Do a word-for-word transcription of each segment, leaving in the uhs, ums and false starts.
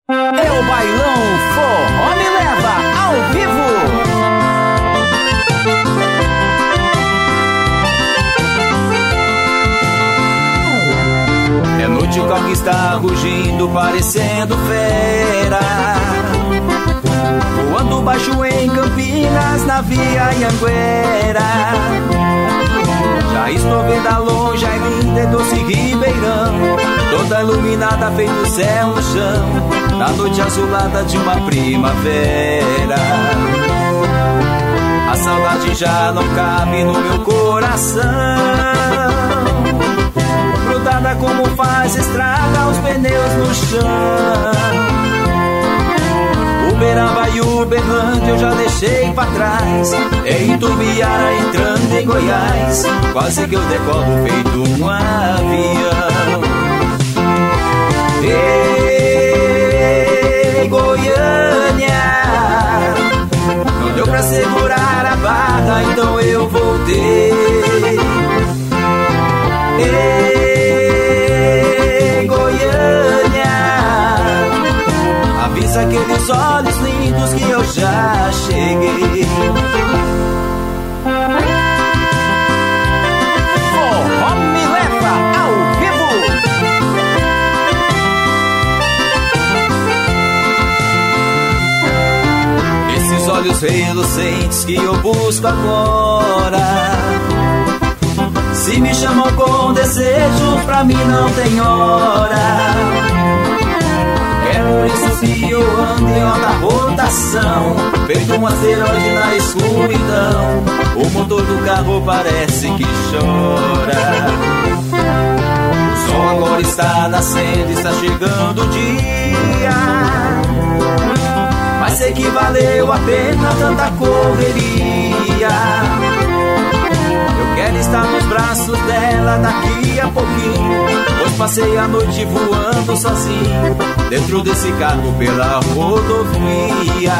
É o Bailão Forró Me Leva ao vivo. É noite, o carro está rugindo, parecendo fera, voando baixo em Campinas, na Via Anhanguera. Já estou vendo a longe a linda e doce Ribeirão, toda iluminada, feito céu no chão, na noite azulada de uma primavera. A saudade já não cabe no meu coração, grudada como faz estrada os pneus no chão. Uberaba e Uberlândia eu já deixei pra trás, em Itubiara entrando em Goiás, quase que eu decolo feito um avião. Ei, Goiânia, não deu pra segurar a barra, então eu voltei. Ei, Goiânia, avisa aqueles olhos lindos que eu já cheguei. Forró Me Leva ao vivo. Esses olhos reluzentes que eu busco agora, se me chamam com desejo, pra mim não tem hora. É por isso que eu ando em alta rotação, feito um asteroide na escuridão. O motor do carro parece que chora. O sol agora está nascendo, está chegando o dia, mas sei que valeu a pena tanta correria. Eu quero estar nos braços dela daqui a pouquinho, pois passei a noite voando sozinho, dentro desse carro pela rodovia.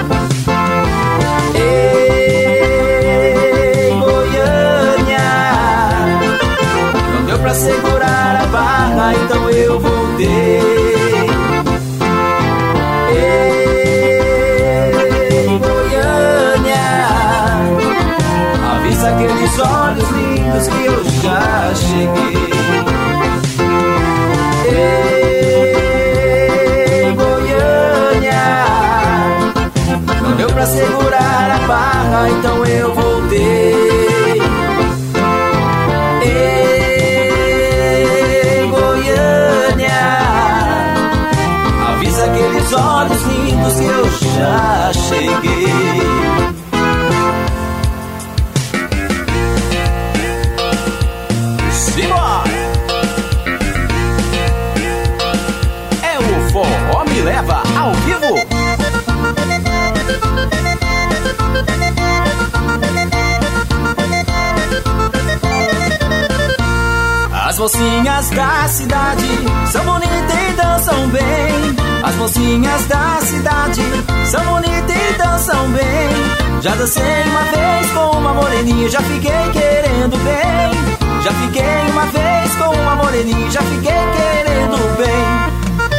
Ei, Goiânia, não deu pra segurar a barra, então eu voltei. Ei, Goiânia, avisa aqueles olhos lindos que eu já cheguei. Ei, Goiânia, não deu pra segurar a barra, então eu voltei. Ei, Goiânia, avisa aqueles olhos lindos que eu já cheguei. Forró Me Leva ao vivo. As mocinhas da cidade são bonitas e dançam bem. As mocinhas da cidade são bonitas e dançam bem. Já dancei uma vez com uma moreninha, já fiquei querendo bem. Já fiquei uma vez com uma moreninha, já fiquei querendo bem.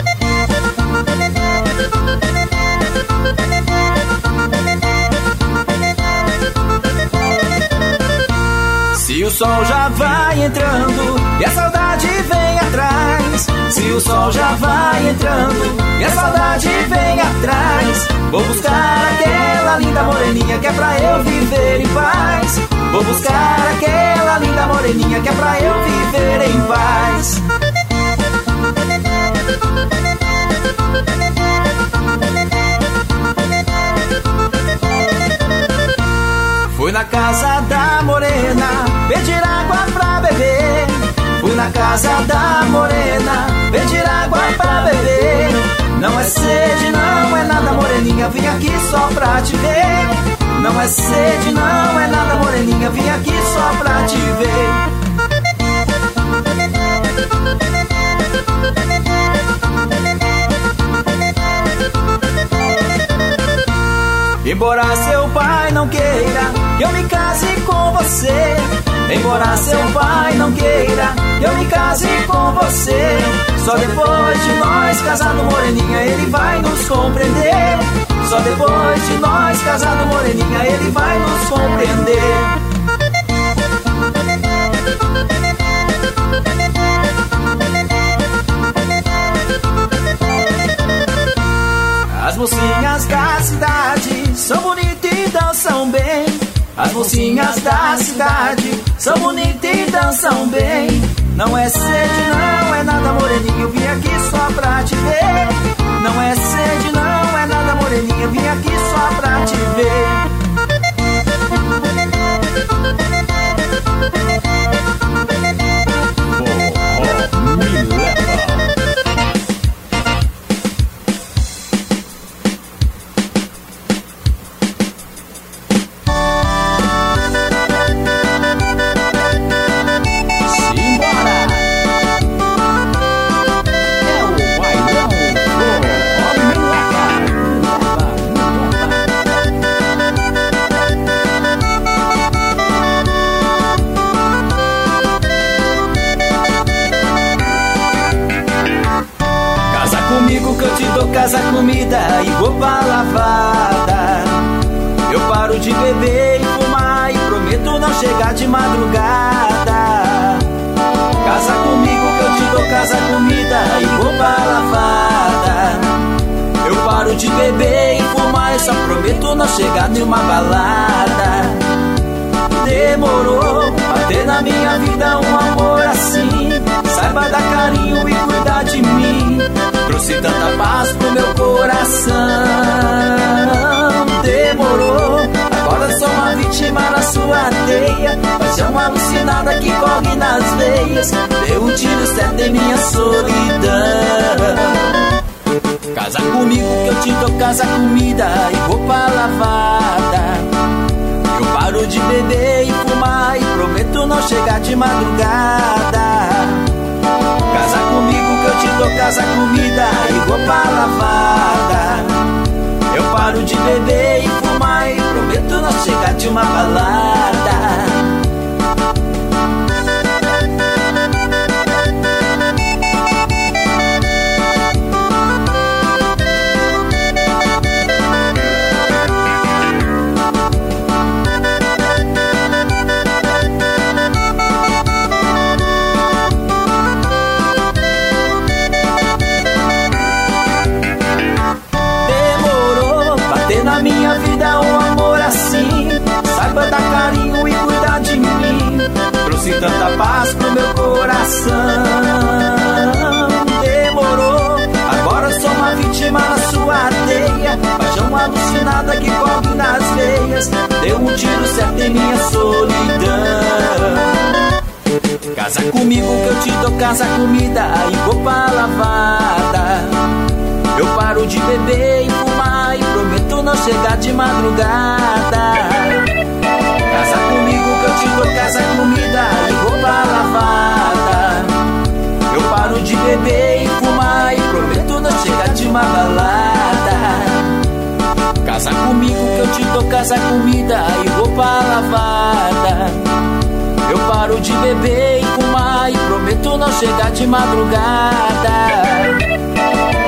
Se o sol já vai entrando e a saudade vem atrás, se o sol já vai entrando e a saudade vem atrás, vou buscar aquela linda moreninha que é pra eu viver em paz. Vou buscar aquela linda moreninha que é pra eu viver em paz. Fui na casa da morena pedir água pra beber. Fui na casa da morena pedir água pra beber. Não é sede, não é nada, moreninha, vim aqui só pra te ver. Não é sede, não é nada, moreninha, vim aqui só pra te ver. Embora seu pai não queira que eu me case com você, Embora seu pai não queira que eu me case com você, só depois de nós casado, moreninha, ele vai nos compreender. Só depois de nós casado, moreninha, ele vai nos compreender. As mocinhas da cidade são bonitas e dançam bem. As mocinhas da cidade são bonitas e dançam bem. Não é sede, não é nada, moreninha, eu vim aqui só pra te ver. Não é sede, não é nada, moreninha, eu vim aqui só pra te ver. Oh, oh, me leva. Casa, comida e roupa lavada. Eu paro de beber e fumar e prometo não chegar de madrugada. Casa comigo que eu te dou casa, comida e roupa lavada. Eu paro de beber e fumar e só prometo não chegar de uma balada. Demorou pra ter na minha vida um amor assim. Saiba dar carinho e cuidar de mim. Trouxe tanta paz pro meu coração. Demorou, agora sou uma vítima na sua teia. Paixão alucinada que corre nas veias. Deu um tiro certo em minha solidão. Casa comigo que eu te dou casa, comida e roupa lavada. Eu paro de beber e fumar e prometo não chegar de madrugada. Casa comigo que eu te dou casa, comida e roupa lavada. Eu paro de beber e fumar e prometo não chegar de uma balada. Na minha vida um amor assim. Saiba dar carinho e cuidar de mim. Trouxe tanta paz pro meu coração. Demorou, agora sou uma vítima na sua teia. Paixão alucinada que corre nas veias. Deu um tiro certo em minha solidão. Casa comigo que eu te dou casa, comida e roupa lavada. Eu paro de beber e fumar e prometo não chegar de madrugada. Casa comigo que eu te dou casa, comida e roupa lavada. Eu paro de beber e fumar e prometo não chegar de uma balada. Casa comigo que eu te dou casa, comida e roupa lavada. Eu paro de beber e fumar e prometo não chegar de madrugada.